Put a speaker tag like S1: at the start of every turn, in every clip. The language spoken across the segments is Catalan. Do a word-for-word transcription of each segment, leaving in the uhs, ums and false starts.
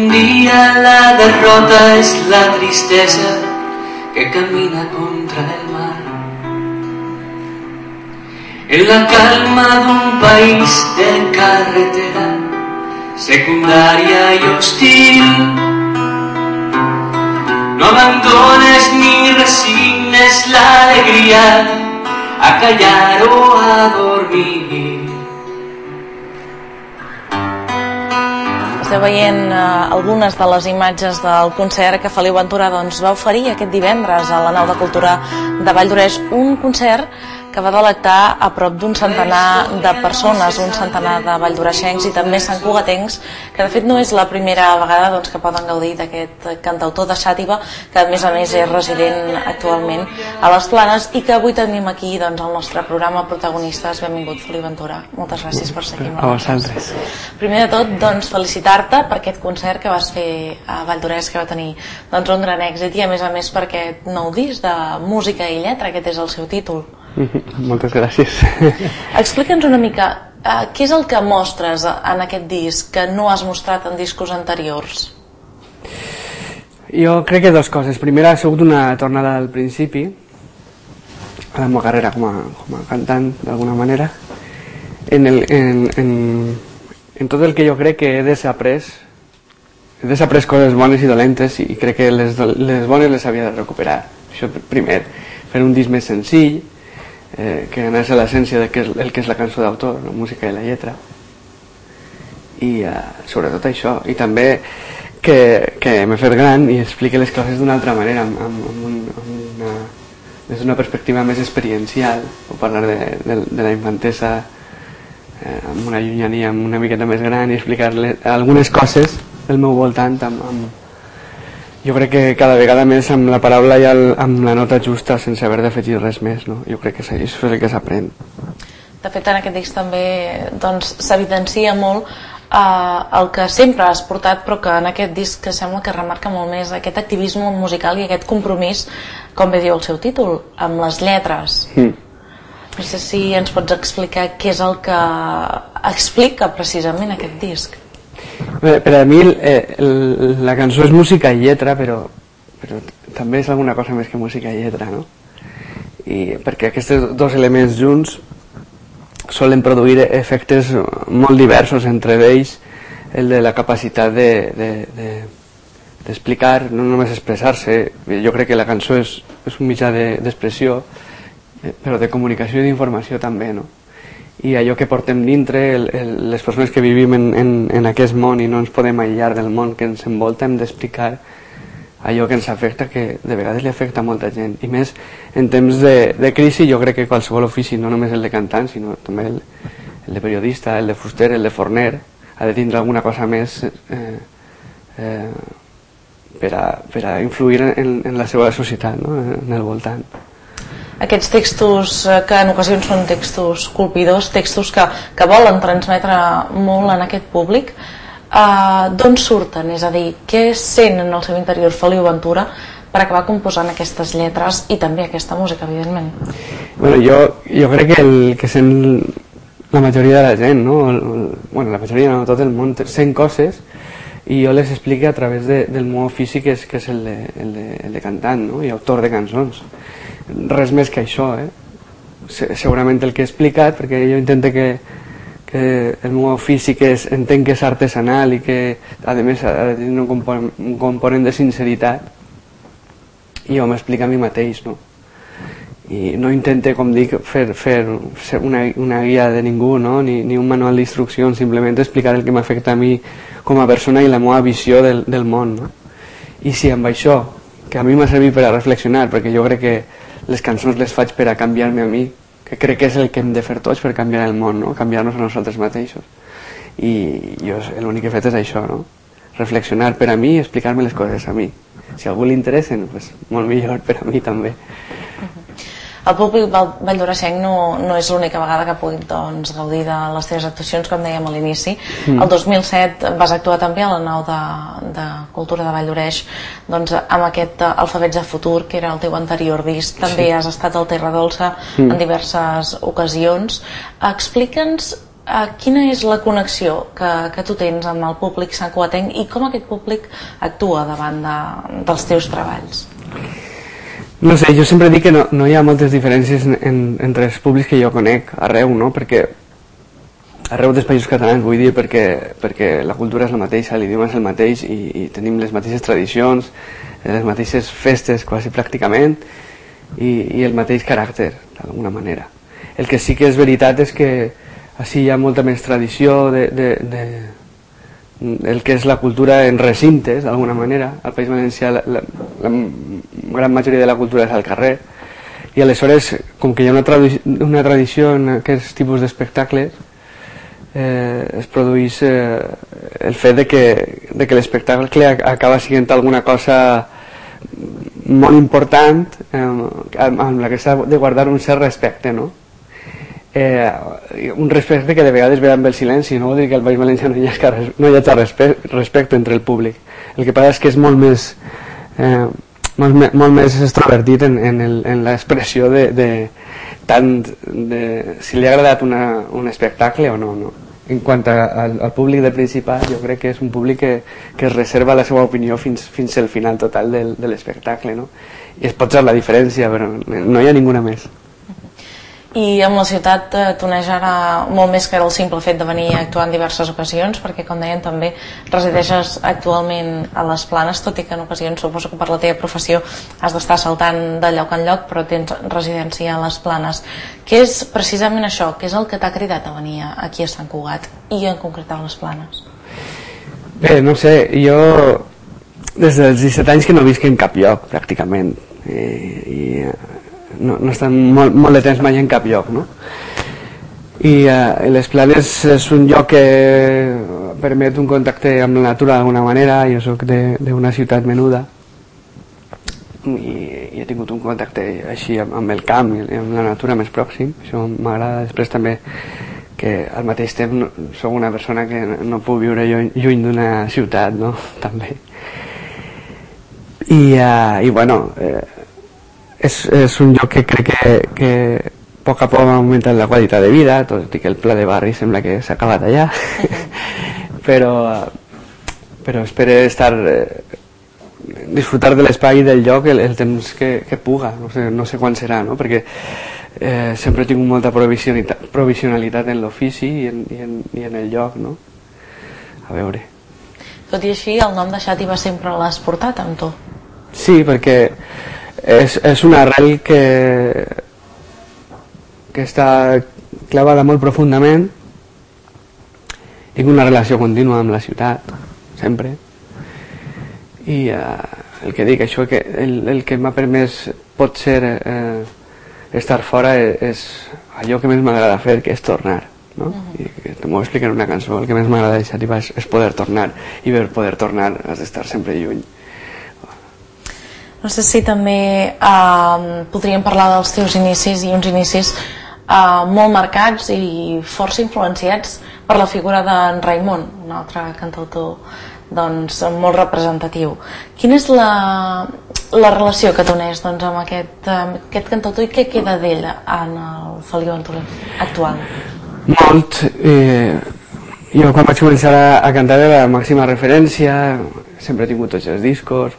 S1: un día la derrota es la tristeza que camina contra el mar. En la calma de un país de carretera secundaria y hostil, no abandones ni resignes la alegría a callar o a dormir.
S2: Esteu veient uh, algunes de les imatges del concert que Feliu Ventura doncs, va oferir aquest divendres a la Nau de Cultura de Valldoreix, un concert que va delectar a prop d'un centenar de persones, un centenar de valldoreixencs i també santcugatencs, que de fet no és la primera vegada doncs, que poden gaudir d'aquest cantautor de Xàtiva, que a més a més és resident actualment a les Planes i que avui tenim aquí doncs, al nostre programa protagonistes. Benvingut, Feliu Ventura. Moltes gràcies per ser aquí amb nosaltres. Primer de tot, doncs, felicitar-te per aquest concert que vas fer a Valldoreix, que va tenir doncs, un gran èxit, i a més a més per aquest nou disc de música i lletra, aquest és el seu títol.
S3: Moltes gràcies.
S2: Explica'ns una mica uh, què és el que mostres en aquest disc que no has mostrat en discos anteriors.
S3: Jo crec que dues coses. Primera, ha sigut una tornada al principi a la meva carrera com a, com a cantant, d'alguna manera, en, el, en, en, en tot el que jo crec que he desaprès. He desaprès coses bones i dolentes i crec que les, les bones les havia de recuperar. Això primer, fer un disc més senzill, Eh, que anés a l'essència del que, el que és la cançó d'autor, la música i la lletra, i eh, sobretot això, i també que, que m'he fet gran i explique les coses d'una altra manera, amb, amb, amb, un, amb una, des d'una perspectiva més experiencial, o parlar de, de, de la infantesa eh, amb una llunyania una miqueta més gran i explicar-le algunes coses del meu voltant amb, amb jo crec que cada vegada més amb la paraula i el, amb la nota justa sense haver d'afegir res més, no? Jo crec que això és el que s'aprèn.
S2: De fet, en aquest disc també doncs, s'evidencia molt eh, el que sempre has portat, però que en aquest disc que sembla que remarca molt més aquest activisme musical i aquest compromís, com bé diu el seu títol, amb les lletres. Mm. No sé si ens pots explicar què és el que explica precisament aquest disc.
S3: Bé, per a mi eh, el, la cançó és música i lletra, però, però també és alguna cosa més que música i lletra, no? I perquè aquests dos elements junts solen produir efectes molt diversos, entre ells el de la capacitat de, de, de, d'explicar, no només expressar-se. Jo crec que la cançó és, és un mitjà d'expressió, de, però de comunicació i d'informació també, no? I allò que portem dintre, el, el, les persones que vivim en, en, en aquest món i no ens podem aïllar del món que ens envolta, hem d'explicar allò que ens afecta, que de vegades li afecta a molta gent, i més en temps de, de crisi. Jo crec que qualsevol ofici, no només el de cantant sinó també el, el de periodista, el de fuster, el de forner, ha de tindre alguna cosa més eh, eh, per, a, per a influir en, en la seva societat, no? En el voltant.
S2: Aquests textos que en ocasions són textos colpidors, textos que, que volen transmetre molt en aquest públic, eh, d'on surten? És a dir, què sent en el seu interior Feliu Ventura per acabar composant aquestes lletres i també aquesta música, evidentment?
S3: Bueno, jo, jo crec que el que sent la majoria de la gent, no? El, el, bueno, la majoria no, tot el món sent coses i jo les explico a través de, del meu ofici, que és, que és el, de, el, de, el de cantant, no? I autor de cançons. Res més que això, eh? Segurament el que he explicat, perquè jo intento que, que el meu ofici, que és, entenc que és artesanal i que a més ha de tenir un component, un component de sinceritat, i jo m'explico a mi mateix, no? I no intento, com dic, fer, fer una, una guia de ningú, no? Ni, ni un manual d'instruccions, simplement explicar el que m'afecta a mi com a persona i la meva visió del, del món, no? I si amb això, que a mi m'ha servit per a reflexionar, perquè jo crec que les cançons les faig per a canviar-me a mi, que crec que és el que hem de fer tots per canviar el món, no? Canviar-nos a nosaltres mateixos. I jo l'únic que he fet és això, no? Reflexionar per a mi i explicar-me les coses a mi. Si a algú li interessen, pues, molt millor, per a mi també.
S2: El públic valldoreixenc no, no és l'única vegada que puguin doncs, gaudir de les teves actuacions, com dèiem a l'inici. Mm. El dos mil set vas actuar també a la Nau de, de Cultura de Valldoreix, doncs, amb aquest uh, Alfabets de Futur, que era el teu anterior disc. També sí. Has estat al Terra Dolça mm. en diverses ocasions. Explica'ns uh, quina és la connexió que, que tu tens amb el públic santcugatenc i com aquest públic actua davant de, dels teus treballs?
S3: No sé, jo sempre dic que no, no hi ha moltes diferències en, en, entre els públics que jo conec arreu, no? Perquè arreu dels països catalans, vull dir, perquè, perquè la cultura és la mateixa, l'idioma és el mateix i, i tenim les mateixes tradicions, les mateixes festes quasi pràcticament i, i el mateix caràcter, d'alguna manera. El que sí que és veritat és que així hi ha molta més tradició de, de, de el que és la cultura en recintes, d'alguna manera. Al País Valencià la, la, la gran majoria de la cultura és al carrer i aleshores, com que hi ha una, tradi una tradició en aquests tipus d'espectacles, eh, es produeix eh, el fet de que, de que l'espectacle acaba sent alguna cosa molt important eh, amb la que s'ha de guardar un cert respecte, no? Eh, un respecte que de vegades ve amb el silenci, no vol dir que al País Valencià no hi ha, no hi ha respecte, respecte entre el públic. El que passa és que és molt més eh, molt, molt més extrovertit en, en, el, en l'expressió de, de, tant de si li ha agradat una, un espectacle o no, no. En quant a, al, al públic del Principat, jo crec que és un públic que, que es reserva la seva opinió fins, fins al final total del, de l'espectacle, no? I es pot ser la diferència, però no hi ha ninguna més.
S2: I amb la ciutat eh, t'uneix ara molt més que el simple fet de venir a actuar en diverses ocasions, perquè com deien també resideixes actualment a les Planes, tot i que en ocasions suposo que per la teva professió has d'estar saltant de lloc en lloc, però tens residència a les Planes. Què és precisament això? Què és el que t'ha cridat a venir aquí a Sant Cugat i en concret a les Planes?
S3: Bé, no sé, jo des dels disset anys que no visc en cap lloc pràcticament eh, i no, no estan molt, molt de temps mai en cap lloc, no? I eh, les Planes és un lloc que permet un contacte amb la natura d'alguna manera. Jo soc d'una ciutat menuda i, i he tingut un contacte així amb, amb el camp i amb la natura més pròxim. Això m'agrada. Després també que al mateix temps no, soc una persona que no puc viure lluny, lluny d'una ciutat, no? També. I, eh, i bueno eh, És, és un lloc que crec que, que a poc a poc ha augmentat la qualitat de vida, tot i que el pla de barri sembla que s'ha acabat allà, però, però espero estar, eh, disfrutar de l'espai del lloc el, el temps que, que puga, no sé, no sé quan serà, no? Perquè eh, sempre he tingut molta provisionalitat, provisionalitat en l'ofici i, en, i, en, i en el lloc, no? A veure.
S2: Tot i així, el nom de Xàtiva sempre l'has portat amb tu?
S3: Sí, perquè És, és una arrel que, que està clavada molt profundament. Tinc una relació contínua amb la ciutat, sempre. I eh, el que dic, això, que el, el que m'ha permès potser eh, estar fora és, és allò que més m'agrada fer, que és tornar, no? Uh-huh. I t'ho explico en una cançó. El que més m'agrada de Xàtiva és, és poder tornar, i per poder tornar has d'estar sempre lluny.
S2: No sé si també eh, podríem parlar dels teus inicis, i uns inicis eh, molt marcats i força influenciats per la figura d'en Raimon, un altre cantautor doncs, molt representatiu. Quina és la, la relació que t'uneix doncs, amb aquest, amb aquest cantautor i què queda d'ell en el Feliu Ventura actual? Molt.
S3: Eh, jo quan vaig començar a, a cantar era la màxima referència, sempre he tingut tots els discos.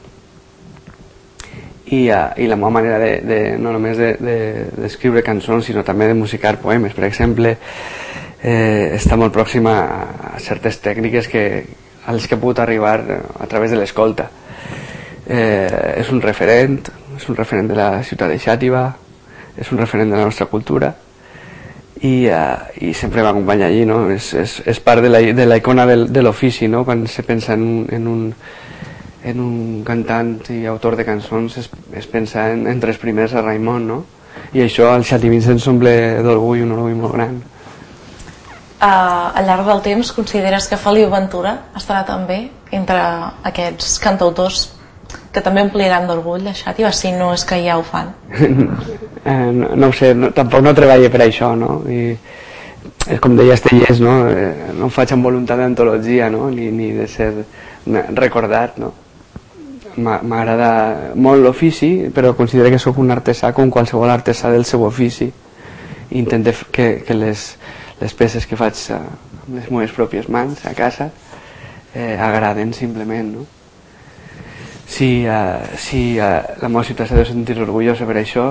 S3: I, uh, i la meva manera de, de, no només d'escriure de, de, cançons, sinó també de musicar poemes, per exemple, eh, està molt pròxima a, a certes tècniques que, a les que he pogut arribar a través de l'escolta. Eh, és un referent, és un referent de la ciutat de Xàtiva, és un referent de la nostra cultura i, uh, i sempre m'acompanya allí, no? És, és, és part de la, de la icona del, de l'ofici, no? Quan se pensa en, en un en un cantant i autor de cançons es, es pensa en, entre els primers a Raimon, no? I això al xativins ens omple d'orgull, un orgull molt gran.
S2: Uh, al llarg del temps consideres que Feliu Ventura estarà també entre aquests cantautors que també ompliran d'orgull a Xàtiva, si no és que ja ho fan?
S3: eh, no, no ho sé, no, tampoc no treballo per això, no? I és com deia Estellers, no? Eh, no ho faig amb voluntat d'antologia, no? Ni, ni de ser recordat, no? M'agrada molt l'ofici, però considero que sóc un artesà com qualsevol artesà del seu ofici. Intento que, que les, les peces que faig amb les meves pròpies mans a casa eh, agraden simplement, no? Si, uh, si uh, la meva ciutat s'ha de sentir orgullosa per això,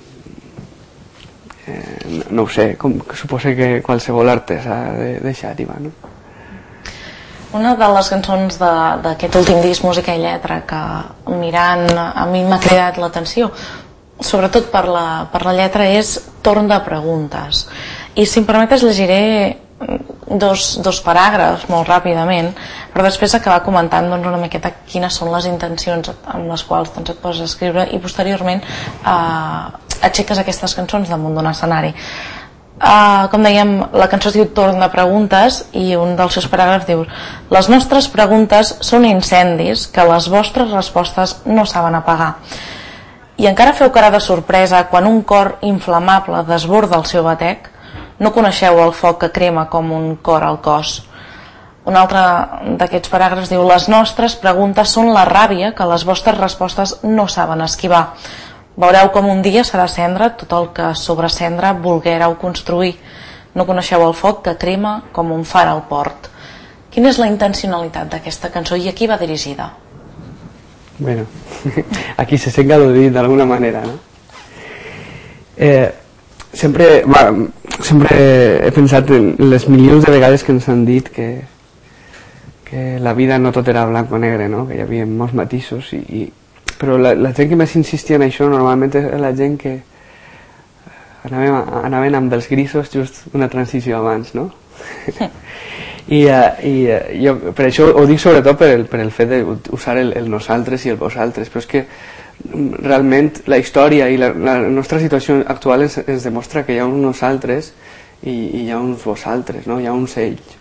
S3: eh, no, no ho sé, com, suposo que qualsevol artesa ha de deixar-hi, no?
S2: Una de les cançons d'aquest últim disc, Música i Lletra, que mirant a mi m'ha cridat l'atenció, sobretot per la, per la lletra, és Torn de preguntes. I si em permetes llegiré dos, dos paràgrafs molt ràpidament, però després acabar comentant doncs, una miqueta quines són les intencions amb les quals doncs, et poses a escriure i posteriorment eh, aixeques aquestes cançons damunt d'un escenari. Uh, com dèiem, la cançó es diu Torn de preguntes i un dels seus paràgrafs diu: les nostres preguntes són incendis que les vostres respostes no saben apagar. I encara feu cara de sorpresa quan un cor inflamable desborda el seu batec. No coneixeu el foc que crema com un cor al cos. Un altre d'aquests paràgrafs diu: les nostres preguntes són la ràbia que les vostres respostes no saben esquivar. Veureu com un dia serà cendra tot el que sobre cendra volguéreu construir. No coneixeu el foc que crema com un far al port. Quina és la intencionalitat d'aquesta cançó i a qui va dirigida?
S3: Bueno, aquí se sent al·ludit d'alguna manera, no? Eh, sempre, va, sempre he pensat en les milions de vegades que ens han dit que, que la vida no tot era blanc o negre, no? Que hi havia molts matisos i, i però la, la gent que més insistia en això normalment és la gent que anaven, anaven amb els grisos just una transició abans, no? I, uh, i uh, jo per això ho dic sobretot per el, per el fet d'usar el, el nosaltres i el vosaltres, però és que realment la història i la, la nostra situació actual ens, ens demostra que hi ha uns nosaltres i, i hi ha uns vosaltres, no? Hi ha uns ells.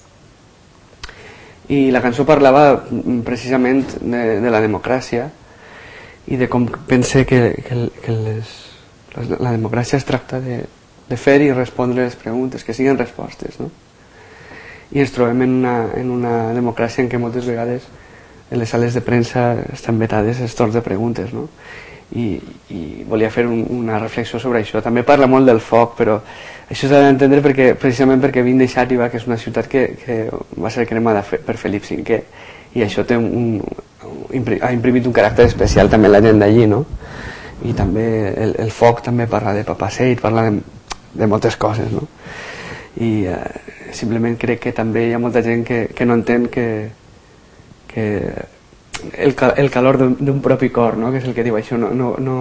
S3: I la cançó parlava precisament de, de la democràcia i de com pense que, que, que les, la democràcia es tracta de, de fer i respondre les preguntes, que siguin respostes, no? I ens trobem en una, en una democràcia en què moltes vegades en les sales de premsa estan vetades els torns de preguntes, no? I, i volia fer un, una reflexió sobre això. També parla molt del foc, però això s'ha d'entendre perquè, precisament perquè vinc de Xàtiva, que és una ciutat que, que va ser cremada per Felip cinquè, i això té un, un, ha imprimit un caràcter especial també la gent d'allí, no? I també el, el foc també parla de Papaseit, parla de, de moltes coses, no? I eh, simplement crec que també hi ha molta gent que, que no entén que, que el, el calor d'un propi cor, no? Que és el que diu això, no, no, no,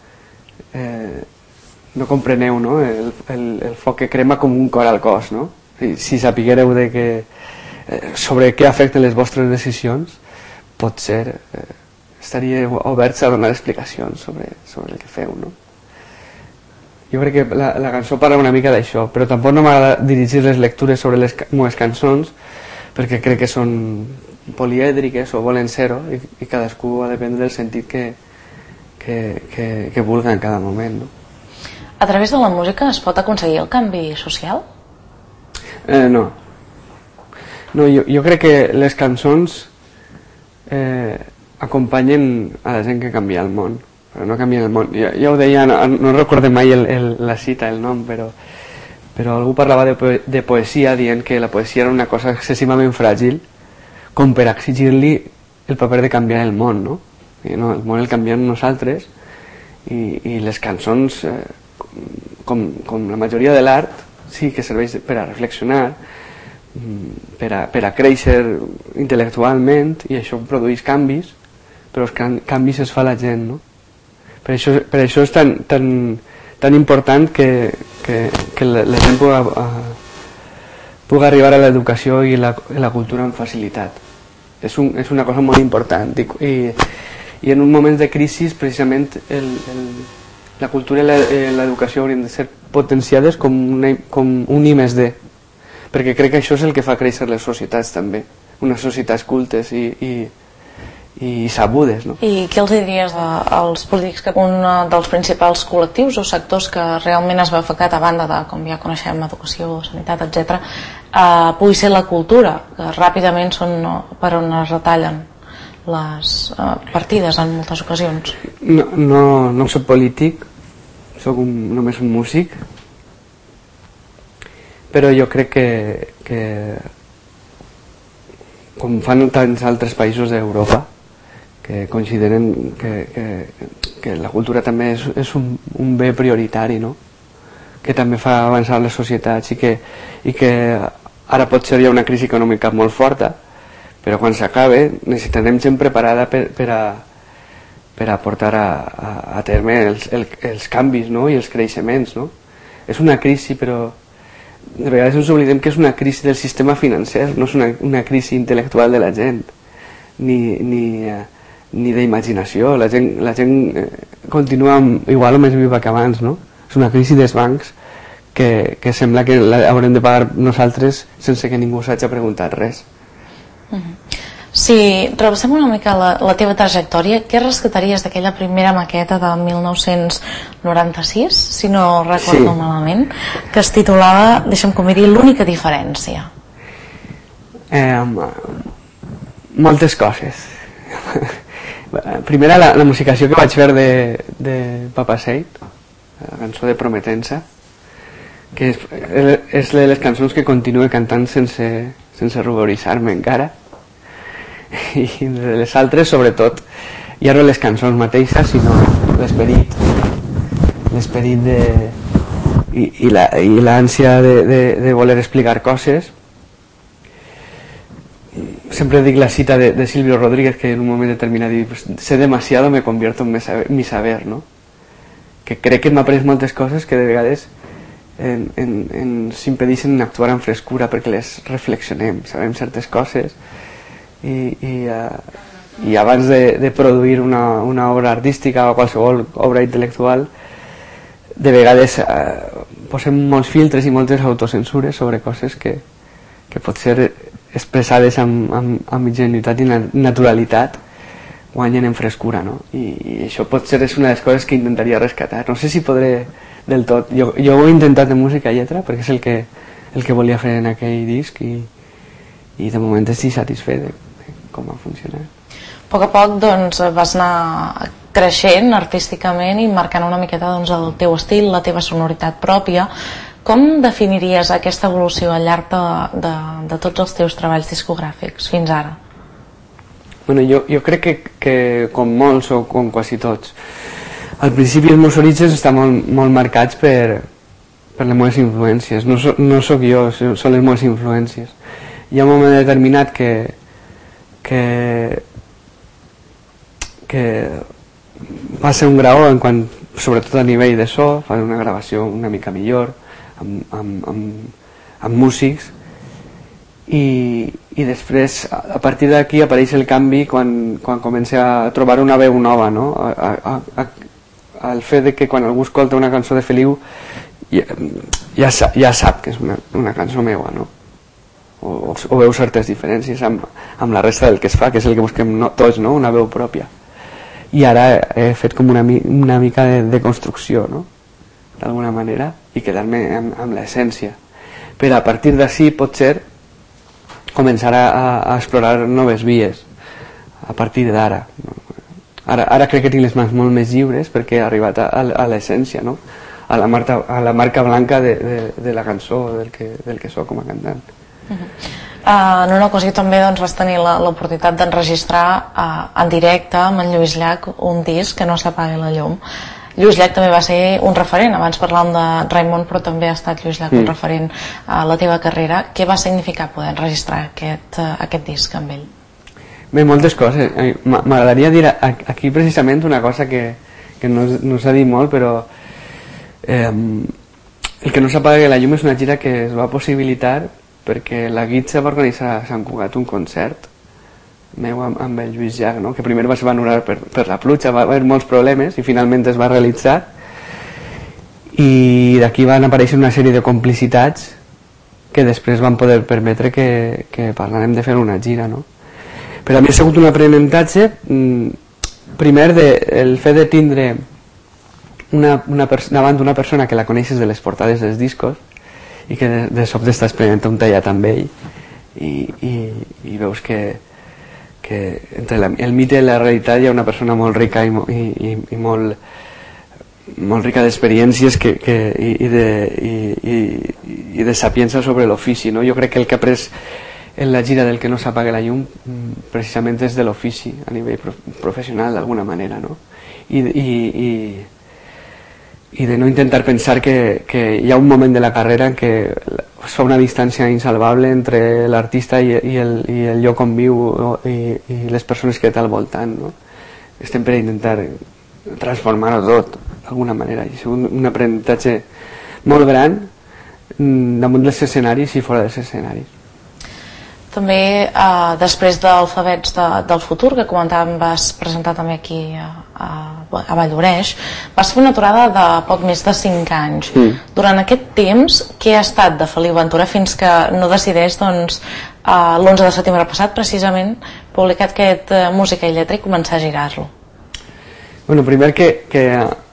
S3: eh, no compreneu, no? El, el, el foc que crema com un cor al cos, no? Si, si sapiguereu de que, eh, sobre què afecten les vostres decisions, potser eh, estaríeu oberts a donar explicacions sobre, sobre el que feu, no? Jo crec que la, la cançó parla una mica d'això, però tampoc no m'agrada dirigir les lectures sobre les meves cançons perquè crec que són polièdriques o volen ser-ho i, i cadascú ha de prendre el sentit que, que, que, que vulga en cada moment, no?
S2: A través de la música es pot aconseguir el canvi social?
S3: Eh, no. No, jo, jo crec que les cançons eh, acompanyen a la gent que canvia el món, però no canvien el món. Ja, ja ho deia, no, no recordo mai el, el, la cita, el nom, però, però algú parlava de, poe, de poesia dient que la poesia era una cosa excessivament fràgil com per exigir-li el paper de canviar el món, no? I no, el món el canviem nosaltres i, i les cançons, eh, com, com la majoria de l'art, sí que serveix per a reflexionar, per a, per a créixer intel·lectualment, i això produeix canvis, però els can, canvis es fa la gent, no? Per això, per això és tan, tan, tan important que, que, que la, la gent puga, uh, puga arribar a l'educació i la, la cultura amb facilitat. És, un, és una cosa molt important i, i, i en un moment de crisi precisament el, el, la cultura i l'educació haurien de ser potenciades com, una, com un I més D, perquè crec que això és el que fa créixer les societats també, unes societats cultes i, i, i sabudes, no?
S2: I què els diries als polítics, que un dels principals col·lectius o sectors que realment es va afectar, a banda de, com ja coneixem, educació, sanitat, etcètera, eh, pugui ser la cultura, que ràpidament són per on es retallen les eh, partides en moltes ocasions?
S3: No, no, no soc polític, soc un, només un músic, però jo crec que, que com fan tants altres països d'Europa que consideren que, que, que la cultura també és, és un, un bé prioritari, no? Que també fa avançar les societats i que, i que ara potser hi ha una crisi econòmica molt forta, però quan s'acabe necessitarem gent preparada per, per, a, per a portar a, a, a terme els, el, els canvis, no? I els creixements, no? És una crisi, però de vegades ens oblidem que és una crisi del sistema financer, no és una, una crisi intel·lectual de la gent, ni, ni, ni d'imaginació. La gent, la gent continua igual o més viva que abans, no? És una crisi dels bancs que, que sembla que la haurem de pagar nosaltres sense que ningú s'hagi preguntat res.
S2: Mm-hmm. Si repassem una mica la, la teva trajectòria, què rescataries d'aquella primera maqueta de mil nou-cents noranta-sis, si no recordo sí. malament, que es titulava, deixa'm com dir, l'única diferència?
S3: Eh, moltes coses. Primera, la, la musicació que vaig fer de, de Papa Seid, la cançó de Prometença, que és, és de les cançons que continuo cantant sense, sense ruboritzar-me encara, i de les altres sobretot ja no les cançons mateixes sinó l'esperit l'esperit de i, i la, i l'ànsia de, de, de voler explicar coses. Sempre dic la cita de, de Silvio Rodríguez, que en un moment determinat diu, sé demasiado, me convierto en mi saber, mi saber, no? Que crec que m'ha après moltes coses que de vegades en, en, ens impedeixen actuar amb frescura perquè les reflexionem, sabem certes coses i, i, uh, i abans de, de produir una, una obra artística o qualsevol obra intel·lectual de vegades uh, posem molts filtres i moltes autocensures sobre coses que, que pot ser expressades amb, amb, amb ingenuïtat i naturalitat guanyen en frescura, no? I, i això potser és una de les coses que intentaria rescatar. No sé si podré del tot. Jo, jo ho he intentat de música i lletra perquè és el que, el que volia fer en aquell disc i, i de moment estic satisfet de, de com ha funcionat.
S2: A poc a poc doncs, vas anar creixent artísticament i marcant una miqueta doncs, el teu estil, la teva sonoritat pròpia. Com definiries aquesta evolució al llarg de, de, de tots els teus treballs discogràfics fins ara?
S3: Bueno, jo, jo crec que, que com molts o com quasi tots, al principi els meus orígens estan molt, molt marcats per, per les meves influències. No, so, no sóc jo, són les meves influències. Hi ha un moment determinat que que, que va ser un graó en quant, sobretot a nivell de so, fa una gravació una mica millor amb, amb, amb, amb músics i, i després a partir d'aquí apareix el canvi quan, quan comença a trobar una veu nova, no? A, a, a, el fet de que quan algú escolta una cançó de Feliu ja, ja, ja sap que és una, una cançó meua, no? O, o, o veu certes diferències amb, amb la resta del que es fa, que és el que busquem no, tots, no? Una veu pròpia. I ara he fet com una, una mica de, de construcció, no? D'alguna manera, i quedar-me amb, amb l'essència. Però a partir d'ací potser començar a, a explorar noves vies a partir d'ara. Ara, ara crec que tinc les mans molt més lliures perquè he arribat a, a, a l'essència, no? A la, marca, a la marca blanca de, de, de la cançó, del que, del que soc com a cantant.
S2: Uh-huh. Uh, en una ocasió també doncs, vas tenir l'oportunitat d'enregistrar uh, en directe amb en Lluís Llach un disc, Que no s'apagui la llum. Lluís Llach també va ser un referent, abans parlàvem de Raimon, però també ha estat Lluís Llach mm. un referent a la teva carrera. Què va significar poder enregistrar aquest, uh, aquest disc amb ell?
S3: Bé, moltes coses. M'agradaria dir aquí precisament una cosa que, que no, no s'ha dit molt, però eh, el Que no s'apagui la llum és una gira que es va possibilitar perquè la Guitza va organitzar a Sant Cugat un concert meu amb, amb el Lluís Llach, no? Que primer va ser anul·lar per, per la pluja, va haver molts problemes i finalment es va realitzar i d'aquí van aparèixer una sèrie de complicitats que després van poder permetre que, que parlàrem de fer una gira, no? Però a mi ha sigut un aprenentatge primer de, el fet de tindre una, una davant d'una persona que la coneixes de les portades dels discos i que de, de sobte estàs experimentant un tallat amb ell i, i, i veus que, que entre la, el mite i la realitat hi ha una persona molt rica i, i, i molt, molt rica d'experiències que, que, i, i, de, i, i, i de sapiença sobre l'ofici, no? Jo crec que el que ha après en la gira del que no s'apaga la llum precisament és de l'ofici a nivell professional d'alguna manera, no? I, i, i, i de no intentar pensar que, que hi ha un moment de la carrera en què es fa una distància insalvable entre l'artista i, i, el, i el lloc on viu, no? I, i les persones que té al voltant, no? Estem per intentar transformar-ho tot d'alguna manera, i és un, un aprenentatge molt gran damunt dels escenaris i fora dels escenaris.
S2: També eh, després d'Alfabets de, del futur, que comentàvem, vas presentar també aquí a, a, a Valldoreix, vas fer una aturada de poc més de cinc anys. Mm. Durant aquest temps, què ha estat de Feliu Ventura fins que no decideix, doncs, eh, l'onze de setembre passat, precisament, publicat aquest eh, Música i Lletra i començar a girar-lo?
S3: Bueno, primer que, que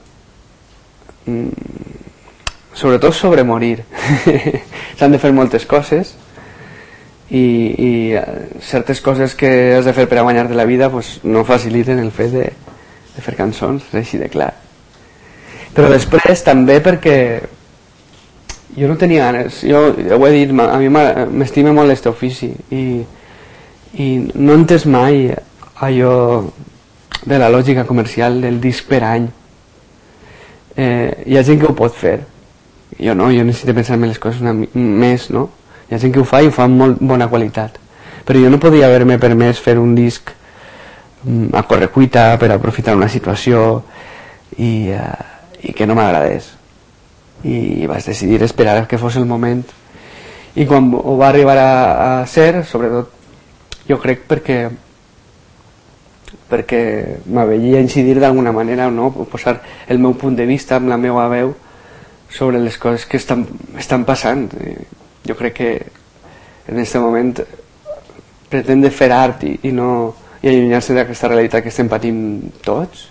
S3: mm, sobretot sobre morir. S'han de fer moltes coses, i, i certes coses que has de fer per a guanyar-te la vida pues, no faciliten el fet de, de fer cançons, és així de clar. Però després també perquè jo no tenia ganes, jo ja ho he dit, a mi m'estima molt aquest ofici i, i no he entès mai allò de la lògica comercial del disc per any. Eh, hi ha gent que ho pot fer, jo no, jo necessito pensar-me les coses una, més, no? Hi ha gent que ho fa i ho fa amb molt bona qualitat, però jo no podia haver-me permès fer un disc a correcuita per aprofitar una situació i, uh, i que no m'agradés, i vaig decidir esperar que fos el moment, i quan ho va arribar a, a ser, sobretot jo crec perquè perquè m'aveia incidir d'alguna manera, no? Posar el meu punt de vista amb la meva veu sobre les coses que estan, estan passant. Jo crec que en aquest moment pretendre fer art i, i, no, i allunyar-se d'aquesta realitat que estem patint tots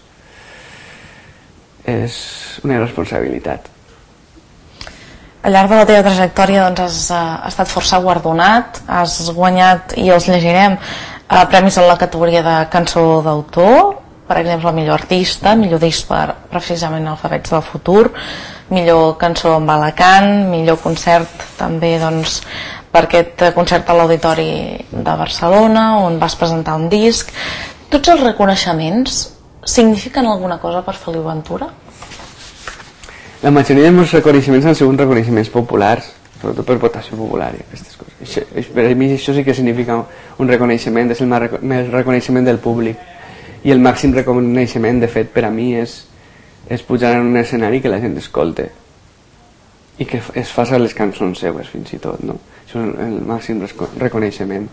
S3: és una irresponsabilitat.
S2: Al llarg de la teva trajectòria doncs, has uh, estat força guardonat, has guanyat, i els llegirem, uh, premis en la categoria de cançó d'autor, per exemple, millor artista, millor disc per precisament Alfabets del futur, millor cançó amb Alacant, millor concert també doncs, per aquest concert a l'Auditori de Barcelona on vas presentar un disc. Tots els reconeixements signifiquen alguna cosa per Feliu Ventura?
S3: La majoria dels meus reconeixements han sigut reconeixements populars, sobretot per votació popular i aquestes coses. Això, per a mi això sí que significa un reconeixement, és el més reconeixement del públic, i el màxim reconeixement, de fet, per a mi és és pujar en un escenari que la gent escolte i que es faci les cançons seues fins i tot, no? Això és el màxim reconeixement.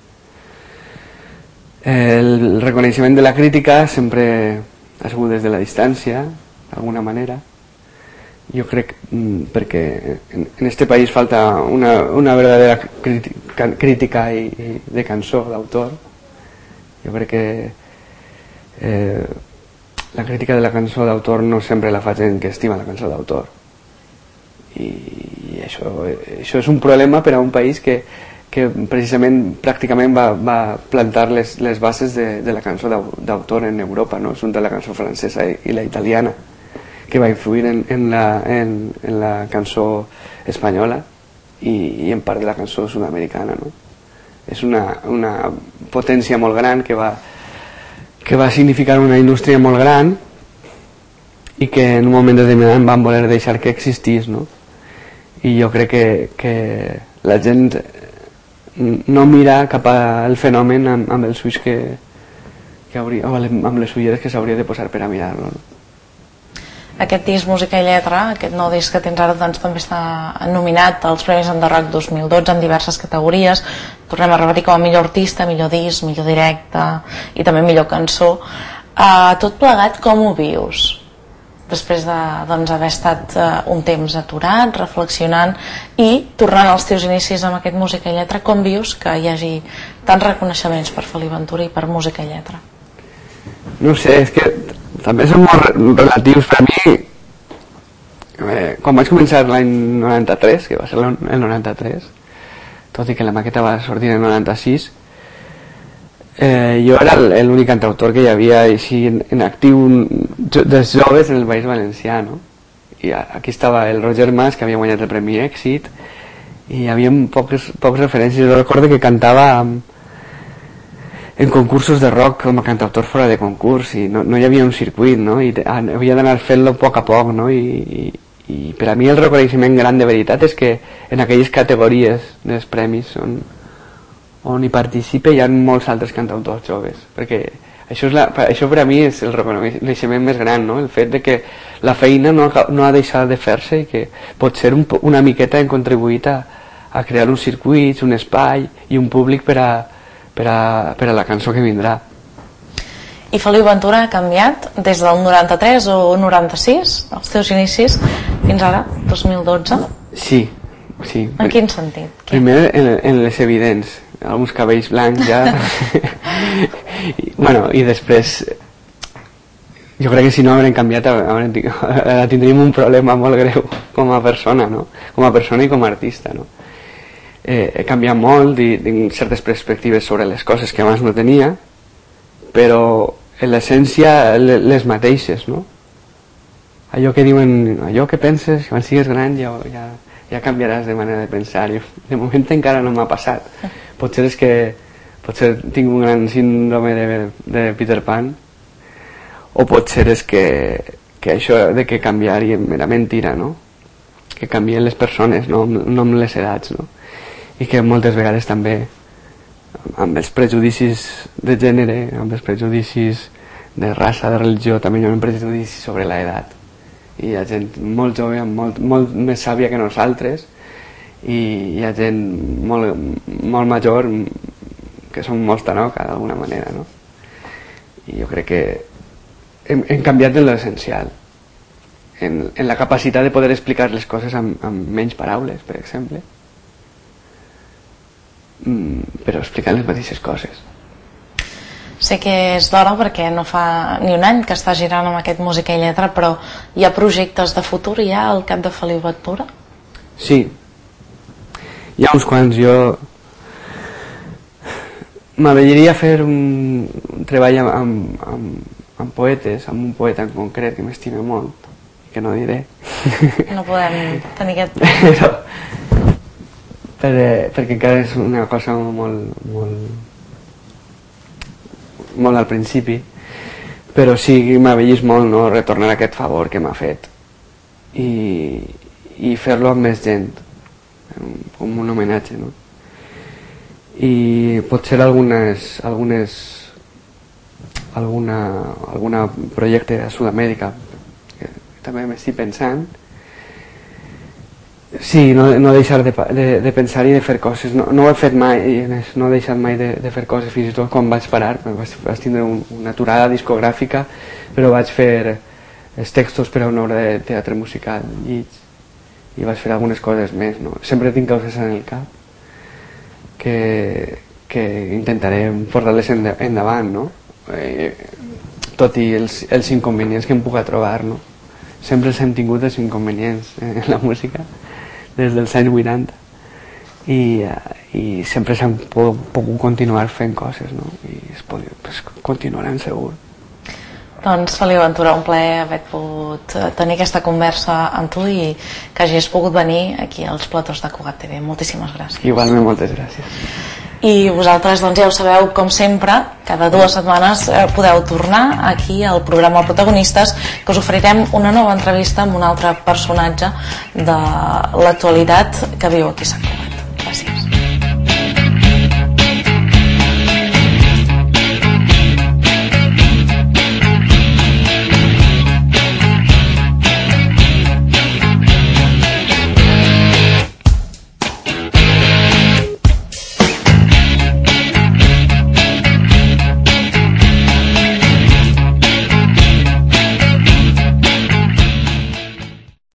S3: El reconeixement de la crítica sempre ha sigut des de la distància, d'alguna manera. Jo crec perquè en este país falta una, una verdadera crítica, crítica i, i de cançó, d'autor. Jo crec que eh, la crítica de la cançó d'autor no sempre la fa gent que estima la cançó d'autor, i, i això, això és un problema per a un país que, que precisament pràcticament va, va plantar les, les bases de, de la cançó d'autor en Europa, no? Són de la cançó francesa i, i la italiana, que va influir en, en, la, en, en la cançó espanyola i, i en part de la cançó sud-americana, no? És una, una potència molt gran que va que va significar una indústria molt gran i que en un moment determinat van voler deixar que existís, no? I jo crec que, que la gent no mira cap al fenomen amb, amb els ulls que, que hauria, o amb les ulleres que s'hauria de posar per a mirar-lo, no?
S2: Aquest disc Música i Lletra, aquest nou disc que tens ara, doncs, també està nominat als Premis Enderrock dos mil dotze en diverses categories. Tornem a repetir com a millor artista, millor disc, millor directe i també millor cançó. Uh, tot plegat, com ho vius? Després de, doncs, haver estat uh, un temps aturat, reflexionant i tornant als teus inicis amb aquest Música i Lletra, com vius que hi hagi tants reconeixements per Feliu Ventura i per Música i Lletra?
S3: No sé, és que també són molt relatius per a mi. Eh, quan vaig començar l'any noranta-tres, que va ser el noranta-tres, tot i que la maqueta va sortir en noranta-sis, eh, jo era l'únic cantautor que hi havia així en, en actiu dels joves en el País Valencià, no? I aquí estava el Roger Mas, que havia guanyat el Premi Èxit, i hi havia poques, poques referències. Jo recordo que cantava en, en concursos de rock com a cantautor fora de concurs, i no, no hi havia un circuit, no? I havia d'anar fent-lo a poc a poc, no? I, i, i per a mi el reconeixement gran de veritat és que en aquelles categories dels premis on, on hi participa hi ha molts altres cantautors joves, perquè això, és la, això per a mi és el reconeixement més gran, no? El fet de que la feina no, no ha deixat de fer-se i que potser un, una miqueta hem contribuït a, a crear uns circuits, un espai i un públic per a, per a, per a la cançó que vindrà.
S2: I Feliu Ventura ha canviat des del noranta-tres o noranta-sis, els teus inicis, fins ara, dos mil dotze?
S3: Sí, sí.
S2: En quin sentit?
S3: Primer en, en les evidents, alguns cabells blancs ja. I, bueno, i després jo crec que si no haurem canviat haurem, tindríem un problema molt greu com a persona, no? Com a persona i com a artista, no? Eh, he canviat molt i tinc certes perspectives sobre les coses que abans no tenia, però en l'essència les mateixes, no? Allò que diuen, allò que penses quan sigues gran ja, ja, ja canviaràs de manera de pensar, i de moment encara no m'ha passat. Potser és que potser tinc un gran síndrome de, de Peter Pan, o potser és que, que això de que canviaria era mentira, no? Que canvien les persones, no, no amb les edats, no? I que moltes vegades també amb els prejudicis de gènere, amb els prejudicis de raça, de religió, també hi ha un prejudici sobre l'edat, i hi ha gent molt jove, molt, molt més sàvia que nosaltres, i hi ha gent molt, molt major que són molt tanoca d'alguna manera, no? I jo crec que hem, hem canviat en l'essencial, en, en la capacitat de poder explicar les coses amb, amb menys paraules, per exemple, mm, però explicant les mateixes coses.
S2: Sé que és d'hora perquè no fa ni un any que està girant amb aquest Música i Lletra, però hi ha projectes de futur ja al cap de Feliu Ventura?
S3: Sí, hi ha uns quants. Jo m'agradaria fer un, un treball amb, amb, amb, amb poetes, amb un poeta en concret que m'estime molt, que no diré.
S2: No podem tenir aquest...
S3: Però, per, perquè encara és una cosa molt, molt, molt al principi, però sí que m'avellis molt, no?, retornar aquest favor que m'ha fet i, i fer-lo amb més gent, com un homenatge, no? I potser algunes algunes alguna alguna projecte a Sud-amèrica que també m'estic pensant. Sí, no, no deixar de, de, de pensar i de fer coses. No, no ho he fet mai, no he deixat mai de, de fer coses, fins i tot quan vaig parar, vaig, vaig tindre un, una aturada discogràfica, però vaig fer els textos per a una obra de teatre musical llits, i vaig fer algunes coses més, no? Sempre tinc coses en el cap que, que intentaré portar-les endavant, no? Eh, tot i els, els inconvenients que em puc trobar, no? Sempre els hem tingut els inconvenients en la música des dels anys vuitanta, i, i sempre s'han pogut continuar fent coses, no? I es pot, pues, continuaran segur.
S2: Doncs Feliu Ventura, un plaer haver pogut tenir aquesta conversa amb tu i que hagis pogut venir aquí als platós de Cugat T V. Moltíssimes gràcies.
S3: Igualment, moltes gràcies.
S2: I vosaltres, doncs, ja ho sabeu, com sempre, cada dues setmanes eh, podeu tornar aquí al programa Protagonistes, que us oferirem una nova entrevista amb un altre personatge de l'actualitat que viu aquí a Sant Cugat.